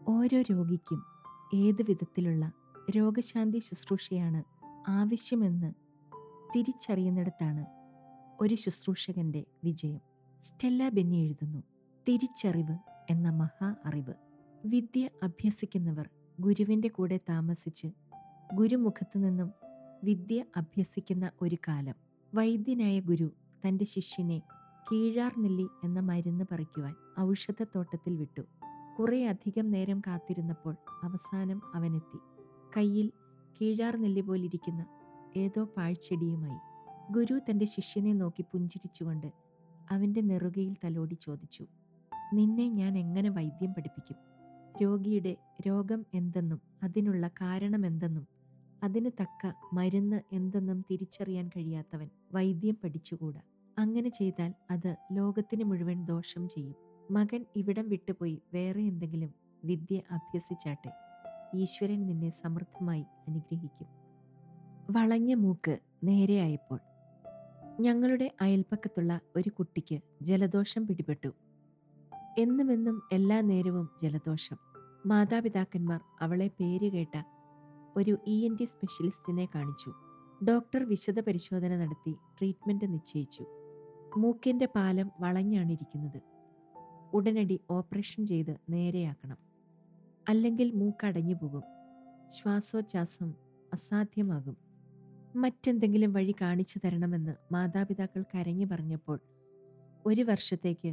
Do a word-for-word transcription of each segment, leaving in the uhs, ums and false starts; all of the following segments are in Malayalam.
ഓരോ രോഗിക്കും ഏത് വിധത്തിലുള്ള രോഗശാന്തി ശുശ്രൂഷയാണ് ആവശ്യമെന്ന് തിരിച്ചറിയുന്നിടത്താണ് ഒരു ശുശ്രൂഷകന്റെ വിജയം. സ്റ്റെല്ല ബെന്നി എഴുതുന്നു, തിരിച്ചറിവ് എന്ന മഹാ അറിവ്. വിദ്യ അഭ്യസിക്കുന്നവർ ഗുരുവിൻ്റെ കൂടെ താമസിച്ച് ഗുരുമുഖത്തു നിന്നും വിദ്യ അഭ്യസിക്കുന്ന ഒരു കാലം. വൈദ്യനായ ഗുരു തൻ്റെ ശിഷ്യനെ കീഴാർ നെല്ലി എന്ന മരുന്ന് പറിക്കുവാൻ ഔഷധത്തോട്ടത്തിൽ വിട്ടു. കുറേ അധികം നേരം കാത്തിരുന്നപ്പോൾ അവസാനം അവനെത്തി. കയ്യിൽ കീഴാർ നെല്ലി പോലിരിക്കുന്ന ഏതോ പാഴ്ചെടിയുമായി. ഗുരു തൻ്റെ ശിഷ്യനെ നോക്കി പുഞ്ചിരിച്ചുകൊണ്ട് അവൻ്റെ നെറുകയിൽ തലോടി ചോദിച്ചു, നിന്നെ ഞാൻ എങ്ങനെ വൈദ്യം പഠിപ്പിക്കും? രോഗിയുടെ രോഗം എന്തെന്നും അതിനുള്ള കാരണമെന്തെന്നും അതിന് തക്ക മരുന്ന് എന്തെന്നും തിരിച്ചറിയാൻ കഴിയാത്തവൻ വൈദ്യം പഠിച്ചുകൂടാ. അങ്ങനെ ചെയ്താൽ അത് ലോകത്തിന് മുഴുവൻ ദോഷം ചെയ്യും. മകൻ ഇവിടം വിട്ടുപോയി വേറെ എന്തെങ്കിലും വിദ്യ അഭ്യസിച്ചാട്ടെ. ഈശ്വരൻ നിന്നെ സമൃദ്ധമായി അനുഗ്രഹിക്കും. വളഞ്ഞ മൂക്ക് നേരെയായപ്പോൾ. ഞങ്ങളുടെ അയൽപ്പക്കത്തുള്ള ഒരു കുട്ടിക്ക് ജലദോഷം പിടിപെട്ടു. എന്നുമെന്നും എല്ലാ നേരവും ജലദോഷം. മാതാപിതാക്കന്മാർ അവളെ പേരുകേട്ട ഒരു ഇ എൻ ടി സ്പെഷ്യലിസ്റ്റിനെ കാണിച്ചു. ഡോക്ടർ വിശദ പരിശോധന നടത്തി ട്രീറ്റ്മെൻറ്റ് നിശ്ചയിച്ചു. മൂക്കിൻ്റെ പാലം വളഞ്ഞാണിരിക്കുന്നത്. ഉടനടി ഓപ്പറേഷൻ ചെയ്ത് നേരെയാക്കണം, അല്ലെങ്കിൽ മൂക്കടഞ്ഞു പോകും, ശ്വാസോച്ഛ്വാസം അസാധ്യമാകും. മറ്റെന്തെങ്കിലും വഴി കാണിച്ചു തരണമെന്ന് മാതാപിതാക്കൾ കരഞ്ഞു പറഞ്ഞപ്പോൾ ഒരു വർഷത്തേക്ക്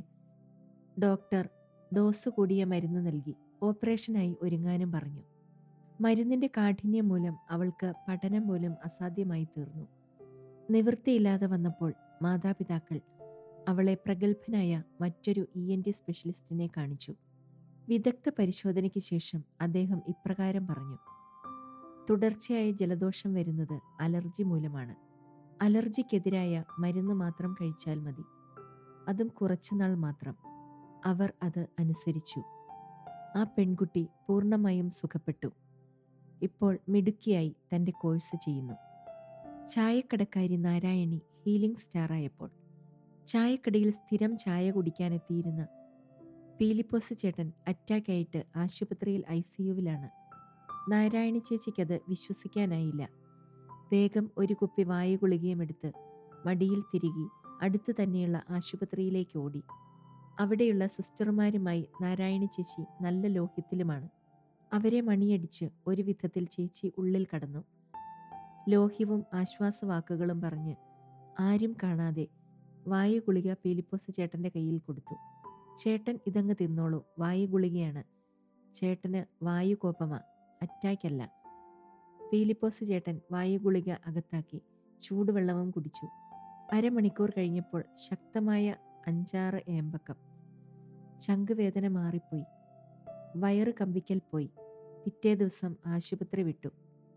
ഡോക്ടർ ഡോസ് കൂടിയ മരുന്ന് നൽകി ഓപ്പറേഷനായി ഒരുങ്ങാനും പറഞ്ഞു. മരുന്നിൻ്റെ കാഠിന്യം മൂലം അവൾക്ക് പഠനം പോലും അസാധ്യമായി തീർന്നു. നിവൃത്തിയില്ലാതെ വന്നപ്പോൾ മാതാപിതാക്കൾ അവളെ പ്രഗത്ഭനായ മറ്റൊരു ഇ എൻ ടി സ്പെഷ്യലിസ്റ്റിനെ കാണിച്ചു. വിദഗ്ധ പരിശോധനയ്ക്ക് ശേഷം അദ്ദേഹം ഇപ്രകാരം പറഞ്ഞു, തുടർച്ചയായ ജലദോഷം വരുന്നത് അലർജി മൂലമാണ്. അലർജിക്കെതിരായ മരുന്ന് മാത്രം കഴിച്ചാൽ മതി, അതും കുറച്ചുനാൾ മാത്രം. അവർ അത് അനുസരിച്ചു. ആ പെൺകുട്ടി പൂർണ്ണമായും സുഖപ്പെട്ടു. ഇപ്പോൾ മിടുക്കിയായി തൻ്റെ കോഴ്സ് ചെയ്യുന്നു. ചായക്കടക്കാരി നാരായണി ഹീലിംഗ് സ്റ്റാറായപ്പോൾ ചായക്കടയിൽ സ്ഥിരം ചായ കുടിക്കാനെത്തിയിരുന്ന പീലിപ്പോസ് ചേട്ടൻ അറ്റാക്കായിട്ട് ആശുപത്രിയിൽ ഐ സി യുവിലാണ്. നാരായണി ചേച്ചിക്കത് വിശ്വസിക്കാനായില്ല. വേഗം ഒരു കുപ്പി വായു ഗുളികയും എടുത്ത് മടിയിൽ തിരുകി അടുത്തു തന്നെയുള്ള ആശുപത്രിയിലേക്ക് ഓടി. അവിടെയുള്ള സിസ്റ്റർമാരുമായി നാരായണി ചേച്ചി നല്ല ലോഹ്യത്തിലുമാണ്. അവരെ മണിയടിച്ച് ഒരു വിധത്തിൽ ചേച്ചി ഉള്ളിൽ കടന്നു. ലോഹ്യവും ആശ്വാസവാക്കുകളും പറഞ്ഞ് ആരും കാണാതെ വായു ഗുളിക പീലിപ്പോസ് ചേട്ടൻ്റെ കയ്യിൽ കൊടുത്തു. ചേട്ടൻ ഇതങ്ങ് തിന്നോളൂ, വായു ഗുളികയാണ്. ചേട്ടന് വായു കോപമാ, അറ്റാക്കല്ല. പീലിപ്പോസ് ചേട്ടൻ വായു ഗുളിക അകത്താക്കി ചൂടുവെള്ളവും കുടിച്ചു. അരമണിക്കൂർ കഴിഞ്ഞപ്പോൾ ശക്തമായ അഞ്ചാറ് ഏമ്പക്കം. ചങ്കുവേദന മാറിപ്പോയി. വയറ് കമ്പിക്കൽ പോയി. പിറ്റേ ദിവസം ആശുപത്രി വിട്ടു.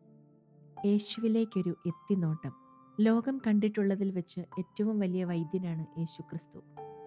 യേശുവിലേക്കൊരു എത്തിനോട്ടം. ലോകം കണ്ടിട്ടുള്ളതിൽ വെച്ച് ഏറ്റവും വലിയ വൈദ്യനാണ് യേശുക്രിസ്തു.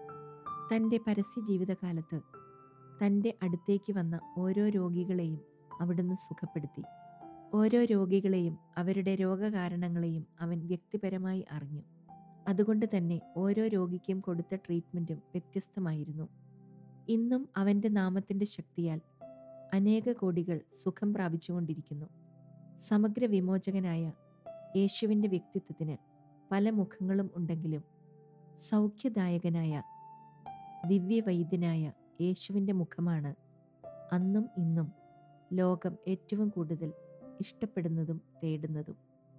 തൻ്റെ പരസ്യ ജീവിതകാലത്ത് തൻ്റെ അടുത്തേക്ക് വന്ന ഓരോ രോഗികളെയും അവിടുന്ന് സുഖപ്പെടുത്തി. ഓരോ രോഗികളെയും അവരുടെ രോഗകാരണങ്ങളെയും അവൻ വ്യക്തിപരമായി അറിഞ്ഞു. അതുകൊണ്ട് തന്നെ ഓരോ രോഗിക്കും കൊടുത്ത ട്രീറ്റ്മെൻറ്റും വ്യത്യസ്തമായിരുന്നു. ഇന്നും അവൻ്റെ നാമത്തിൻ്റെ ശക്തിയാൽ അനേക കോടികൾ സുഖം പ്രാപിച്ചുകൊണ്ടിരിക്കുന്നു. സമഗ്ര വിമോചകനായ യേശുവിൻ്റെ വ്യക്തിത്വത്തിന് പല മുഖങ്ങളും ഉണ്ടെങ്കിലും സൗഖ്യദായകനായ ദിവ്യവൈദ്യനായ യേശുവിൻ്റെ മുഖമാണ് അന്നും ഇന്നും ലോകം ഏറ്റവും കൂടുതൽ ഇഷ്ടപ്പെടുന്നതും തേടുന്നതും.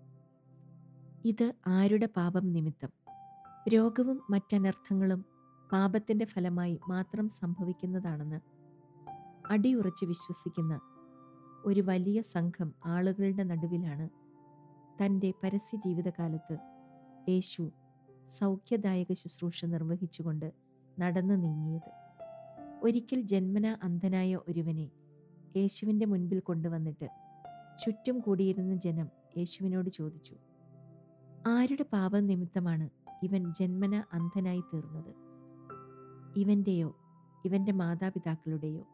ഇത് ആരുടെ പാപം നിമിത്തം? രോഗവും മറ്റനർത്ഥങ്ങളും പാപത്തിൻ്റെ ഫലമായി മാത്രം സംഭവിക്കുന്നതാണെന്ന് അടിയുറച്ച് വിശ്വസിക്കുന്ന ഒരു വലിയ സംഘം ആളുകളുടെ നടുവിലാണ് തൻ്റെ പരസ്യ ജീവിതകാലത്ത് യേശു സൗഖ്യദായക ശുശ്രൂഷ നിർവഹിച്ചുകൊണ്ട് നടന്നു നീങ്ങിയത്. ഒരിക്കൽ ജന്മന അന്ധനായ ഒരുവനെ യേശുവിൻ്റെ മുൻപിൽ കൊണ്ടുവന്നിട്ട് ചുറ്റും കൂടിയിരുന്ന ജനം യേശുവിനോട് ചോദിച്ചു, ആരുടെ പാപം നിമിത്തമാണ് ഇവൻ ജന്മന അന്ധനായി തീർന്നത്? ഇവൻ്റെയോ ഇവൻ്റെ മാതാപിതാക്കളുടെയോ?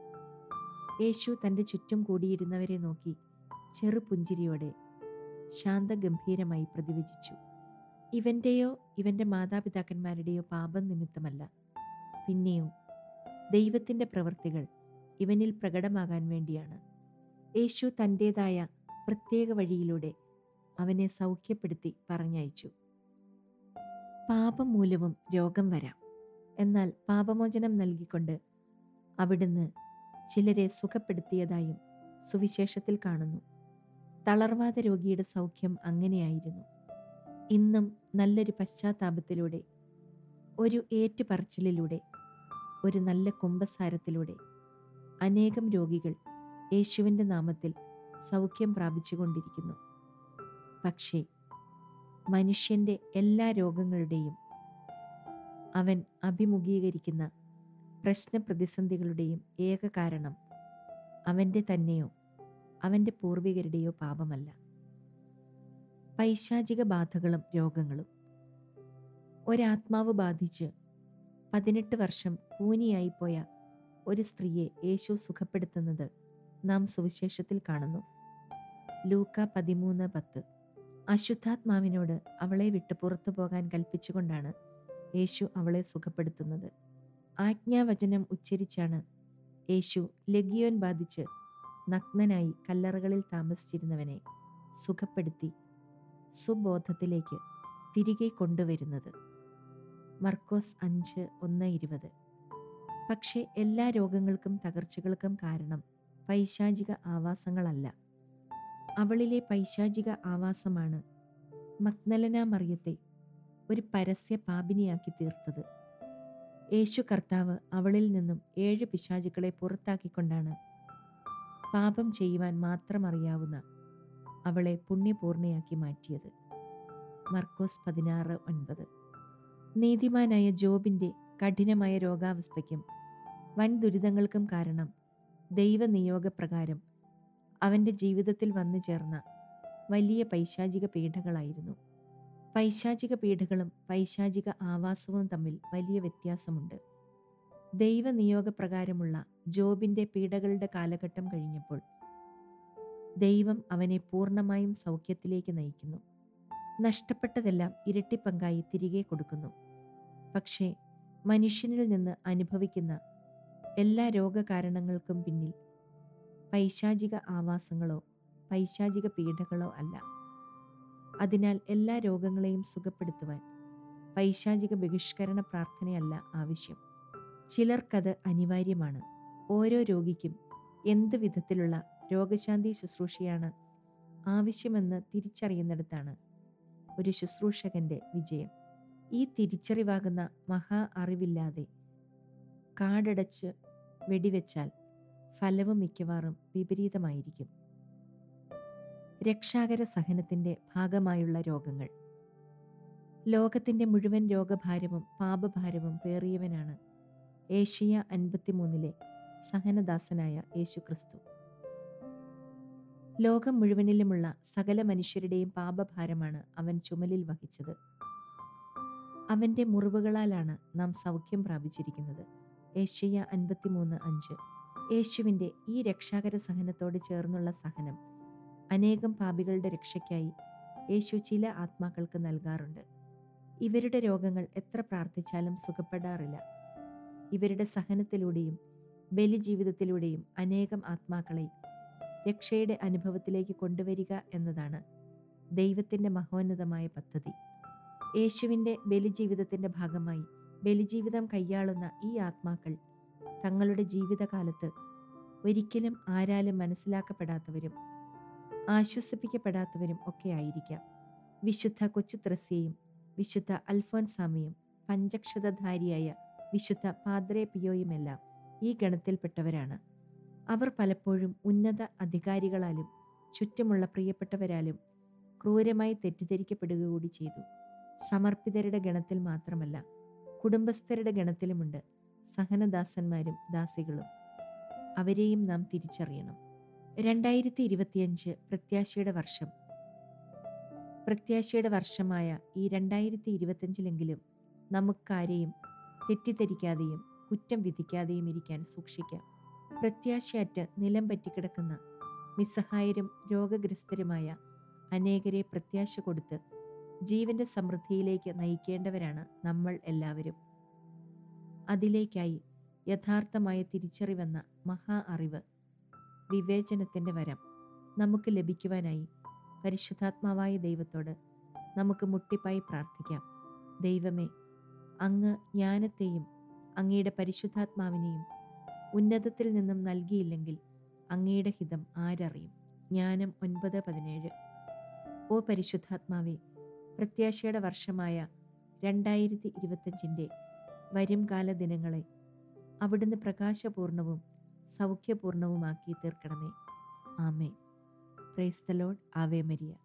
യേശു തൻ്റെ ചുറ്റും കൂടിയിരുന്നവരെ നോക്കി ചെറുപുഞ്ചിരിയോടെ ശാന്തഗംഭീരമായി പ്രതിവചിച്ചു, ഇവൻ്റെയോ ഇവൻ്റെ മാതാപിതാക്കന്മാരുടെയോ പാപം നിമിത്തമല്ല, പിന്നെയോ ദൈവത്തിൻ്റെ പ്രവൃത്തികൾ ഇവനിൽ പ്രകടമാകാൻ വേണ്ടിയാണ്. യേശു തൻ്റേതായ പ്രത്യേക വഴിയിലൂടെ അവനെ സൗഖ്യപ്പെടുത്തി പറഞ്ഞയച്ചു. പാപം മൂലവും രോഗം വരാം. എന്നാൽ പാപമോചനം നൽകിക്കൊണ്ട് അവിടുന്ന് ചിലരെ സുഖപ്പെടുത്തിയതായും സുവിശേഷത്തിൽ കാണുന്നു. തളർവാദ രോഗിയുടെ സൗഖ്യം അങ്ങനെയായിരുന്നു. ഇന്നും നല്ലൊരു പശ്ചാത്താപത്തിലൂടെ, ഒരു ഏറ്റുപറച്ചിലിലൂടെ, ഒരു നല്ല കുമ്പസാരത്തിലൂടെ അനേകം രോഗികൾ യേശുവിൻ്റെ നാമത്തിൽ സൗഖ്യം പ്രാപിച്ചുകൊണ്ടിരിക്കുന്നു. പക്ഷേ മനുഷ്യൻ്റെ എല്ലാ രോഗങ്ങളുടെയും, അവൻ അഭിമുഖീകരിക്കുന്ന പ്രശ്നപ്രതിസന്ധികളുടെയും ഏക കാരണം അവൻ്റെ തന്നെയോ അവൻ്റെ പൂർവികരുടെയോ പാപമല്ല. പൈശാചിക ബാധകളും രോഗങ്ങളും. ഒരാത്മാവ് ബാധിച്ച് പതിനെട്ട് വർഷം കൂനിയായിപ്പോയ ഒരു സ്ത്രീയെ യേശു സുഖപ്പെടുത്തുന്നത് നാം സുവിശേഷത്തിൽ കാണുന്നു. ലൂക്ക പതിമൂന്ന് പത്ത്. അശുദ്ധാത്മാവിനോട് അവളെ വിട്ട് പുറത്തു പോകാൻ കൽപ്പിച്ചുകൊണ്ടാണ് യേശു അവളെ സുഖപ്പെടുത്തുന്നത്. ആജ്ഞാവചനം ഉച്ചരിച്ചാണ് യേശു ലഗിയോൻ ബാധിച്ച് നഗ്നനായി കല്ലറകളിൽ താമസിച്ചിരുന്നവനെ സുഖപ്പെടുത്തി സുബോധത്തിലേക്ക് തിരികെ കൊണ്ടുവരുന്നത്. മർക്കോസ് അഞ്ച് ഒന്ന് ഇരുപത്. പക്ഷേ എല്ലാ രോഗങ്ങൾക്കും തകർച്ചകൾക്കും കാരണം പൈശാചിക ആവാസങ്ങളല്ല. അവളിലെ പൈശാചിക ആവാസമാണ് മഗ്ദലന മറിയത്തെ ഒരു പരസ്യ പാപിനിയാക്കി തീർത്തത്. യേശു കർത്താവ് അവളിൽ നിന്നും ഏഴ് പിശാചുക്കളെ പുറത്താക്കിക്കൊണ്ടാണ് പാപം ചെയ്യുവാൻ മാത്രം അറിയാവുന്ന അവളെ പുണ്യപൂർണയാക്കി മാറ്റിയത്. മർക്കോസ് പതിനാറ് ഒൻപത്. നീതിമാനായ ജോബിൻ്റെ കഠിനമായ രോഗാവസ്ഥയ്ക്കും വൻ ദുരിതങ്ങൾക്കും കാരണം ദൈവനിയോഗപ്രകാരം അവൻ്റെ ജീവിതത്തിൽ വന്നു ചേർന്ന വലിയ പൈശാചിക പീഡകളായിരുന്നു. പൈശാചിക പീഡകളും പൈശാചിക ആവാസവും തമ്മിൽ വലിയ വ്യത്യാസമുണ്ട്. ദൈവനിയോഗപ്രകാരമുള്ള ജോബിൻ്റെ പീഡകളുടെ കാലഘട്ടം കഴിഞ്ഞപ്പോൾ ദൈവം അവനെ പൂർണ്ണമായും സൗഖ്യത്തിലേക്ക് നയിക്കുന്നു. നഷ്ടപ്പെട്ടതെല്ലാം ഇരട്ടിപ്പങ്കായി തിരികെ കൊടുക്കുന്നു. പക്ഷേ മനുഷ്യനിൽ നിന്ന് അനുഭവിക്കുന്ന എല്ലാ രോഗകാരണങ്ങൾക്കും പിന്നിൽ പൈശാചിക ആവാസങ്ങളോ പൈശാചിക പീഡകളോ അല്ല. അതിനാൽ എല്ലാ രോഗങ്ങളെയും സുഖപ്പെടുത്തുവാൻ പൈശാചിക ബഹിഷ്കരണ പ്രാർത്ഥനയല്ല ആവശ്യം. ചിലർക്കത് അനിവാര്യമാണ്. ഓരോ രോഗിക്കും എന്ത് വിധത്തിലുള്ള രോഗശാന്തി ശുശ്രൂഷയാണ് ആവശ്യമെന്ന് തിരിച്ചറിയുന്നിടത്താണ് ഒരു ശുശ്രൂഷകന്റെ വിജയം. ഈ തിരിച്ചറിവാകുന്ന മഹാ അറിവില്ലാതെ കാടടച്ച് വെടിവെച്ചാൽ ഫലവും മിക്കവാറും വിപരീതമായിരിക്കും. രക്ഷാകര സഹനത്തിൻ്റെ ഭാഗമായുള്ള രോഗങ്ങൾ. ലോകത്തിൻ്റെ മുഴുവൻ രോഗഭാരവും പാപഭാരവും പേറിയവനാണ് ഏഷ്യ അൻപത്തിമൂന്നിലെ സഹനദാസനായ യേശുക്രിസ്തു. ലോകം മുഴുവനിലുമുള്ള സകല മനുഷ്യരുടെയും പാപഭാരമാണ് അവൻ ചുമലിൽ വഹിച്ചത്. അവൻ്റെ മുറിവുകളാലാണ് നാം സൗഖ്യം പ്രാപിച്ചിരിക്കുന്നത്. ഏഷ്യ അൻപത്തിമൂന്ന് അഞ്ച്. യേശുവിൻ്റെ ഈ രക്ഷാകര സഹനത്തോട് ചേർന്നുള്ള സഹനം അനേകം പാപികളുടെ രക്ഷയ്ക്കായി യേശു ചില ആത്മാക്കൾക്ക് നൽകാറുണ്ട്. ഇവരുടെ രോഗങ്ങൾ എത്ര പ്രാർത്ഥിച്ചാലും സുഖപ്പെടാറില്ല. ഇവരുടെ സഹനത്തിലൂടെയും ബലിജീവിതത്തിലൂടെയും അനേകം ആത്മാക്കളെ രക്ഷയുടെ അനുഭവത്തിലേക്ക് കൊണ്ടുവരിക എന്നതാണ് ദൈവത്തിൻ്റെ മഹോന്നതമായ പദ്ധതി. യേശുവിൻ്റെ ബലിജീവിതത്തിൻ്റെ ഭാഗമായി ബലിജീവിതം കൈയാളുന്ന ഈ ആത്മാക്കൾ തങ്ങളുടെ ജീവിതകാലത്ത് ഒരിക്കലും ആരാലും മനസ്സിലാക്കപ്പെടാത്തവരും ആശ്വസിപ്പിക്കപ്പെടാത്തവരും ഒക്കെ ആയിരിക്കാം. വിശുദ്ധ കൊച്ചു ത്രസ്യയും വിശുദ്ധ അൽഫോൻസാമയും പഞ്ചക്ഷതധാരിയായ വിശുദ്ധ പാദ്രേ പിയോയുമെല്ലാം ഈ ഗണത്തിൽപ്പെട്ടവരാണ്. അവർ പലപ്പോഴും ഉന്നത അധികാരികളാലും ചുറ്റുമുള്ള പ്രിയപ്പെട്ടവരാലും ക്രൂരമായി തെറ്റിദ്ധരിക്കപ്പെടുക കൂടി ചെയ്തു. സമർപ്പിതരുടെ ഗണത്തിൽ മാത്രമല്ല, കുടുംബസ്ഥരുടെ ഗണത്തിലുമുണ്ട് സഹനദാസന്മാരും ദാസികളും. അവരെയും നാം തിരിച്ചറിയണം. രണ്ടായിരത്തി ഇരുപത്തിയഞ്ച് പ്രത്യാശയുടെ വർഷം. പ്രത്യാശയുടെ വർഷമായ ഈ രണ്ടായിരത്തി ഇരുപത്തിയഞ്ചിലെങ്കിലും നമുക്കാരെയും തെറ്റിദ്ധരിക്കാതെയും കുറ്റം വിധിക്കാതെയും ഇരിക്കാൻ സൂക്ഷിക്കാം. പ്രത്യാശയറ്റ് നിലം പറ്റിക്കിടക്കുന്ന നിസ്സഹായരും രോഗഗ്രസ്തരുമായ അനേകരെ പ്രത്യാശ കൊടുത്ത് ജീവന്റെ സമൃദ്ധിയിലേക്ക് നയിക്കേണ്ടവരാണ് നമ്മൾ എല്ലാവരും. അതിലേക്കായി യഥാർത്ഥമായ തിരിച്ചറിവെന്ന മഹാ അറിവ്, വിവേചനത്തിൻ്റെ വരം നമുക്ക് ലഭിക്കുവാനായി പരിശുദ്ധാത്മാവായ ദൈവത്തോട് നമുക്ക് മുട്ടിപ്പായി പ്രാർത്ഥിക്കാം. ദൈവമേ, അങ്ങ് ജ്ഞാനത്തെയും അങ്ങയുടെ പരിശുദ്ധാത്മാവിനെയും ഉന്നതത്തിൽ നിന്നും നൽകിയില്ലെങ്കിൽ അങ്ങയുടെ ഹിതം ആരറിയും? ജ്ഞാനം ഒൻപത് പതിനേഴ്. ഓ പരിശുദ്ധാത്മാവേ, പ്രത്യാശയുടെ വർഷമായ രണ്ടായിരത്തി ഇരുപത്തഞ്ചിൻ്റെ വരും കാല ദിനങ്ങളെ അവിടുന്ന് പ്രകാശപൂർണവും സൗഖ്യപൂർണവുമാക്കി തീർക്കണമേ. ആമേൻ. Praise the Lord. ആവേ മരിയ.